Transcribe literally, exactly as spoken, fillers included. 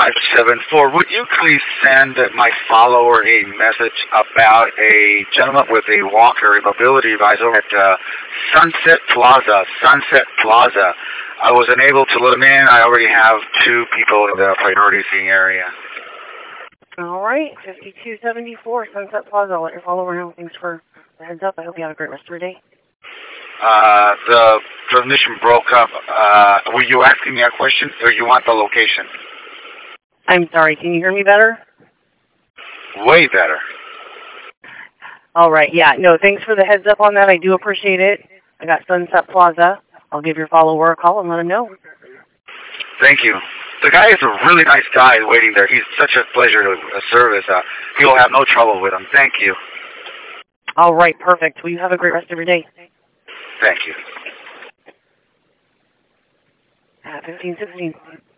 five seven four. Would you please send my follower a message about a gentleman with a walker, a mobility advisor at uh, Sunset Plaza, Sunset Plaza. I was unable to let him in. I already have two people in the priority seeing area. All right, fifty-two seventy-four, Sunset Plaza. I'll let your follower know. Thanks for the heads up. I hope you have a great rest of your day. Uh, the transmission broke up. Uh, were you asking me a question, or you want the location? I'm sorry, can you hear me better? Way better. All right, yeah, no, thanks for the heads up on that. I do appreciate it. I got Sunset Plaza. I'll give your follower a call and let him know. Thank you. The guy is a really nice guy waiting there. He's such a pleasure to uh, service. Uh, you'll have no trouble with him. Thank you. All right, perfect. Well, you have a great rest of your day. Thank you. Uh, fifteen sixteen.